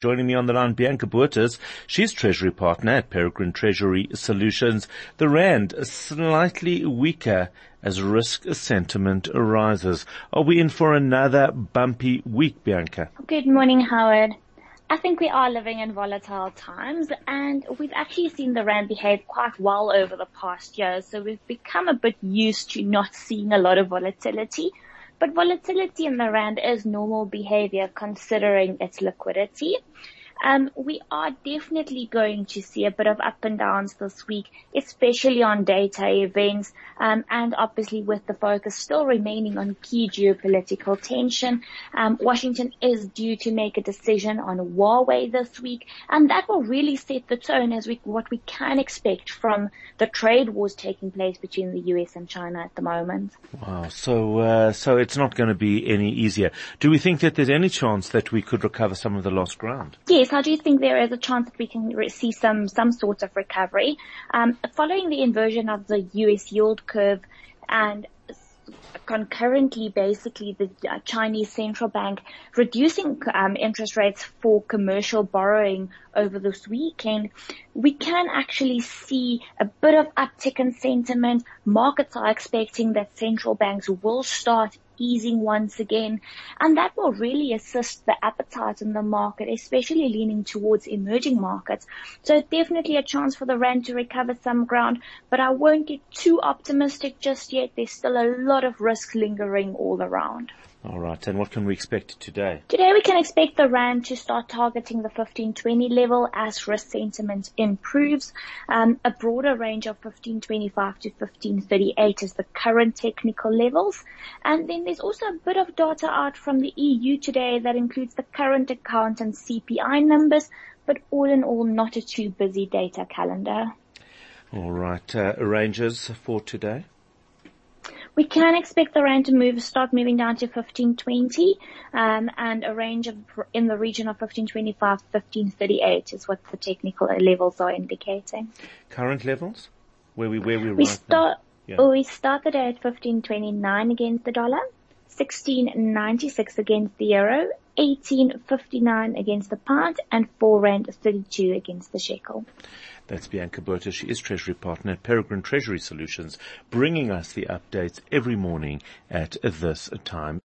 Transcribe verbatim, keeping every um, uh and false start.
Joining me on the line, Bianca Botha. She's Treasury Partner at Peregrine Treasury Solutions. The Rand is slightly weaker as risk sentiment arises. Are we in for another bumpy week, Bianca? Good morning, Howard. I think we are living in volatile times, and we've actually seen the Rand behave quite well over the past year. So we've become a bit used to not seeing a lot of volatility. But volatility in the Rand is normal behavior considering its liquidity. Um, we are definitely going to see a bit of up and downs this week, especially on data events, um, and obviously with the focus still remaining on key geopolitical tension. Um, Washington is due to make a decision on Huawei this week, and that will really set the tone as we, what we can expect from the trade wars taking place between the U S and China at the moment. Wow, so uh, so it's not going to be any easier. Do we think that there's any chance that we could recover some of the lost ground? Yes, I do think there is a chance that we can re- see some some sort of recovery. Um, following the inversion of the U S yield curve and concurrently, basically, the uh, Chinese central bank reducing um, interest rates for commercial borrowing over this weekend, we can actually see a bit of uptick in sentiment. Markets are expecting that central banks will start easing once again, and that will really assist the appetite in the market, especially leaning towards emerging markets. So definitely a chance for the Rand to recover some ground, but I won't get too optimistic just yet. There's still a lot of risk lingering all around. All right, and what can we expect today? Today we can expect the Rand to start targeting the fifteen twenty level as risk sentiment improves. Um, a broader range of fifteen twenty-five to fifteen thirty-eight is the current technical levels. And then there's also a bit of data out from the E U today that includes the current account and C P I numbers, but all in all, not a too busy data calendar. All right, uh, ranges for today? We can expect the Rand to move, start moving down to fifteen twenty, um, and a range of in the region of fifteen twenty-five to fifteen thirty-eight is what the technical levels are indicating. Current levels? Where we where we, we right start now? Yeah. Oh, we started at fifteen twenty-nine against the dollar, sixteen ninety-six against the euro, eighteen fifty-nine against the pound, and four Rand thirty-two against the shekel. That's Bianca Botha. She is Treasury Partner at Peregrine Treasury Solutions, bringing us the updates every morning at this time.